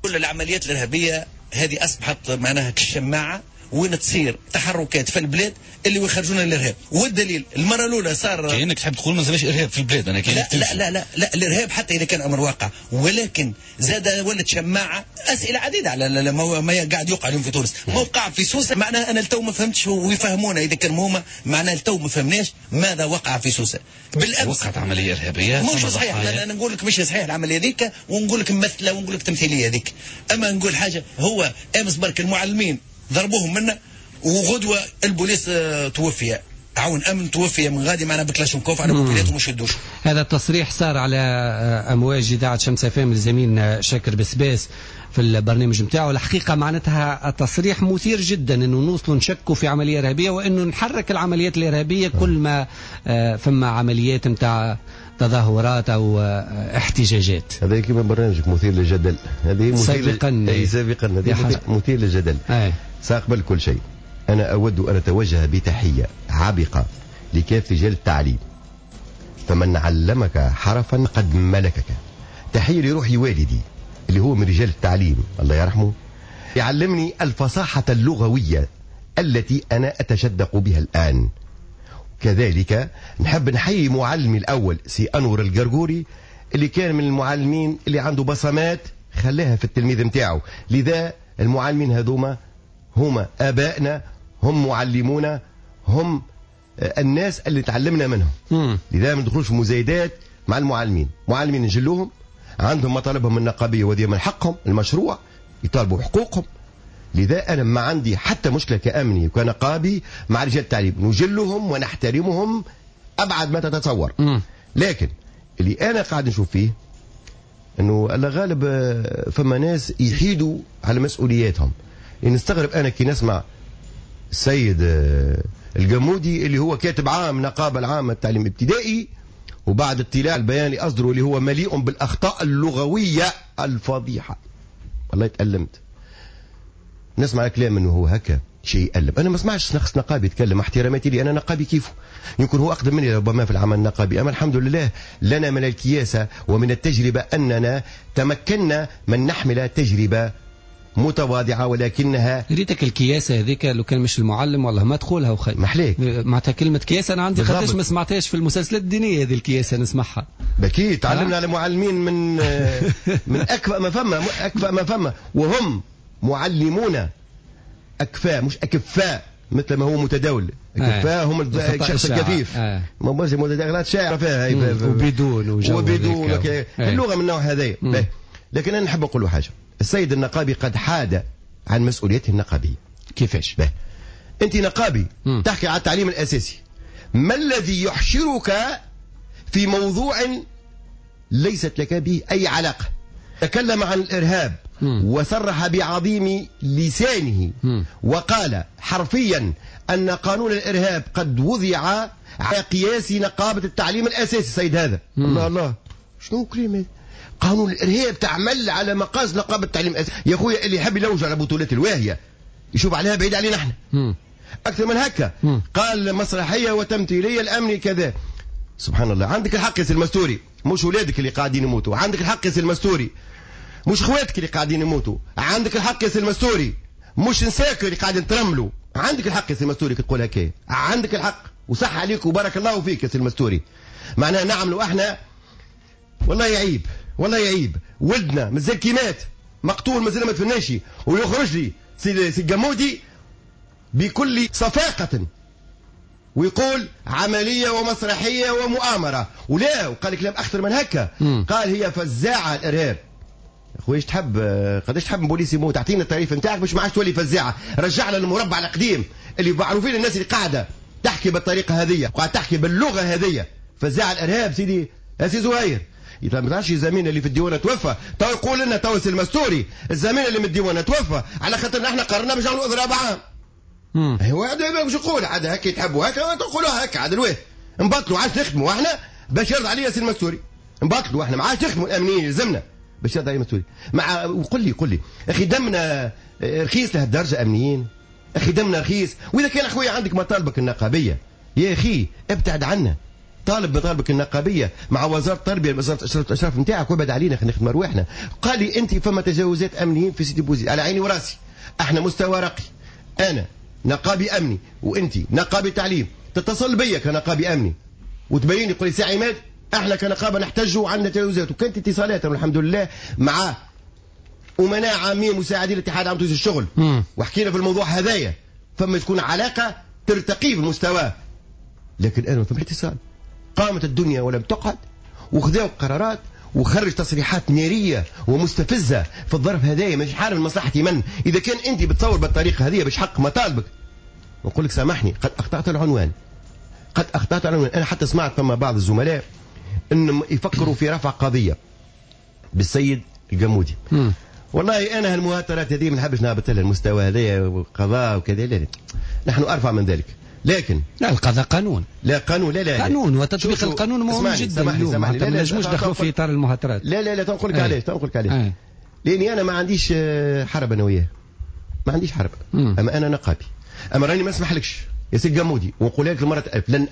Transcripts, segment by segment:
كل العمليات الارهابيه هذه اصبحت معناها كالشماعه وين تصير تحركات في البلاد اللي يخرجون الارهاب. والدليل المره الاولى صار كانك تحب تقول ما زالش ارهاب في البلاد. انا لا لا, لا لا لا الارهاب حتى اذا كان امر واقع، ولكن زاد ولد شماعه. اسئله عديده على ما قاعد يوقع اليوم في تونس. موقع في سوسه معناها انا التو ما فهمتش ويفهمونا اذا كان هما معناها التو ما فهمناش ماذا وقع في سوسه. بالامس وقعت عمليه ارهابيه مش صحيح. انا نقول لك مش صحيح العمليه ذيك، ونقول لك ممثله ونقول لك تمثيليه ذيك. اما نقول حاجه، هو امس برك المعلمين ضربوهم منا، وغدوه البوليس توفي، عون امن توفي من غادي معنا بكلاشنكوف على موبيلات ومش يدوش. هذا التصريح صار على امواج اذاعه شمس فام لزميلنا شاكر بسباس في البرنامج نتاعو. الحقيقه معناتها تصريح مثير جدا انه نوصلوا نشكوا في عمليه ارهابيه، وانه نحرك العمليات الارهابيه كل ما فما عمليات نتاع تظاهرات او احتجاجات. هذا كما برنامجك مثير للجدل. هذه سابقا هذه مثير للجدل. سأقبل كل شيء. أنا أود أن أتوجه بتحية عابقة لكافة رجال التعليم، فمن علمك حرفا قد ملكك. تحية لروحي والدي اللي هو من رجال التعليم الله يرحمه، يعلمني الفصاحة اللغوية التي أنا أتشدق بها الآن. كذلك نحب نحيي معلمي الأول سي أنور القرقوري، اللي كان من المعلمين اللي عنده بصمات خلاها في التلميذ متاعه. لذا المعلمين هذوما هم آبائنا، هم معلمونا، هم الناس اللي تعلمنا منهم. لذا ما ندخلوش في مزايدات مع المعلمين. معلمين نجلوهم، عندهم مطالبهم النقابية وهذه من حقهم المشروع، يطالبوا بحقوقهم. لذا أنا ما عندي حتى مشكلة كأمني وكنقابي مع رجال التعليم، نجلهم ونحترمهم أبعد ما تتصور. لكن اللي أنا قاعد نشوف فيه أنه الغالب فما ناس يحيدوا على مسؤولياتهم. نستغرب أنا كي نسمع السيد الجمودي اللي هو كاتب عام نقابة العامة التعليم الابتدائي، وبعد اطلاع البيان اللي أصدره اللي هو مليء بالأخطاء اللغوية الفضيحة، والله تألمت نسمع كلام انه هو هكا شيء يألم. انا ما اسمعش شخص نقابي يتكلم، احتراماتي لي انا نقابي كيفه، يمكن هو اقدم مني ربما في العمل النقابي، اما الحمد لله لنا من الكياسة ومن التجربة اننا تمكنا من نحمل تجربة متواضعة ولكنها ريتك الكياسة هذيك لو كان مش المعلم والله ما تقولها وخير. محليك معناتها كلمة كياسة أنا عندي قداش ما سمعتهاش في المسلسلات الدينية هذه الكياسة نسمعها. بكي تعلمنا على معلمين من أكفأ ما فما وهم معلمون أكفاء مش أكفاء مثل ما هو متداول. أكفاء هم الشخص الكفيف ما بس متداولات شاعر فيها وبدون اللغة من النوع هذا. لكن أنا نحب أقول له حاجة، السيد النقابي قد حاد عن مسؤوليته النقابية. كيفاش؟ أنت نقابي تحكي على التعليم الأساسي، ما الذي يحشرك في موضوع ليست لك به أي علاقة؟ تكلم عن الإرهاب وصرح بعظيم لسانه وقال حرفيا أن قانون الإرهاب قد وضع على قياس نقابة التعليم الأساسي. السيد هذا الله الله شنو كلمة قانون الإرهاب تعمل على مقاس نقابة التعليم الأساسي. يا أخويا اللي يحب يلوج على بطولات الواهية يشوف عليها بعيد علينا احنا أكثر من هكا. قال مسرحية وتمثيلية الأمني كذا. سبحان الله، عندك الحق يا سي المستوري، مش ولادك اللي قاعدين يموتوا. عندك الحق يا سي المستوري، مش اخواتك اللي قاعدين يموتوا. عندك الحق يا سي المستوري، مش نساك اللي قاعدين ترملوا. عندك الحق يا سي المستوري تقول هكا، عندك الحق وصح عليك وبارك الله فيك يا سي المستوري. معناها نعملوا احنا والله يعيب، والله يعيب. ولدنا من الزكيمات مقتول مازال ما تفناشي ويخرج لي سي الجمودي بكل صفاقة ويقول عملية ومسرحية ومؤامرة ولا، وقال كلام أخطر من هكا. قال هي فزاعة الإرهاب. أخوي تحب قداش تحب بوليس يموت؟ أعطينا التعريف نتاعك باش ما عادش تولي فزاعة. رجعنا للمربع القديم اللي معروفين الناس اللي قاعدة تحكي بالطريقة هذه وقاعدة تحكي باللغة هذه. فزاعة الإرهاب سيدي سي زهير. إذا ما تعرفش الزميل اللي في الديوانة توفى تو يقول لنا تو سي المستوري الزميل اللي من الديوانة توفى على خاطر احنا قررنا باش نعملوا اضراب عام. هو هذا باش يقول عاد هكا تحبوا هكا تقولوا هكا عاد الواه نبطلوا عاد نخدموا احنا باش يرضى عليا سي المستوري. نبطلوا احنا ما عادش نخدموا الامنيين يلزمنا باش يرضى عليا المستوري. مع وقل لي اخي دمنا رخيص لهالدرجه امنيين؟ اخي دمنا رخيص. واذا كان اخويا عندك مطالبك النقابيه يا اخي ابتعد عنا طالب بطالبك النقابيه مع وزاره التربيه وزاره الاشراف نتاعك وابعد علينا خلينا نخدموا رواحنا. قال لي انت فما تجاوزات امنيين في سيدي بوزيد، على عيني وراسي، احنا مستوى راقي، انا نقابي امني وانت نقابي تعليم، تتصل بيا كنقابي امني وتبين لي قولي سي عماد احنا كنقابه نحتاجوا عندنا تجاوزات، وكانت اتصالات الحمد لله مع امناء عامين مساعدين الاتحاد العام الشغل وحكينا في الموضوع هذايا، فما تكون علاقه ترتقي في المستوى. لكن انا ما فما اتصال، قامت الدنيا ولم تقعد وخذوا قرارات وخرج تصريحات ناريه ومستفزه في الظرف هذايا، مش حال من مصلحه من. اذا كان انت بتصور بالطريقه هذه باش حق مطالبك، نقول لك سامحني قد اخطات العنوان، قد اخطات العنوان. انا حتى سمعت فما بعض الزملاء انهم يفكروا في رفع قضيه بالسيد الجمودي. والله انا هالمهاترات هذه ما نحبش نهبط لها المستوى هذايا وقضاء وكذا، لا نحن ارفع من ذلك. لكن لا القضاء قانون، لا قانون، لا قانون وتطبيق القانون مهم جدا. سمعني ما نجموش ندخلوا في اطار المهاترات. لا تنقول لك علاش، لاني انا ما عنديش حرب انا وياه، ما عنديش حرب. اما انا نقابي، اما راني ما اسمحلكش يا سيد جمودي، ونقولها لك المره الألف، لن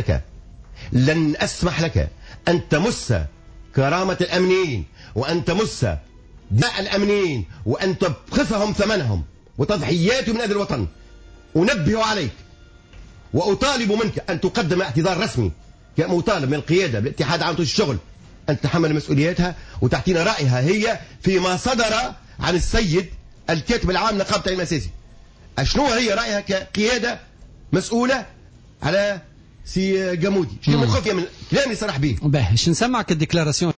اسمح لك ان تمس كرامه الامنيين وان تمس داء الامنيين وان تبخسهم ثمنهم وتضحياتهم من اجل الوطن. انبه عليك واطالب منك ان تقدم اعتذار رسمي كمطالب من القياده بالاتحاد العام الشغل، ان تتحمل مسؤولياتها وتعطينا رايها هي فيما صدر عن السيد الكاتب العام نقابه التعليم الاساسي. شنو هي رايها كقياده مسؤوله على سي جمودي؟ شنو مخفيه من كلامي صرح به؟ باهي، نسمعك الديكلاراسيون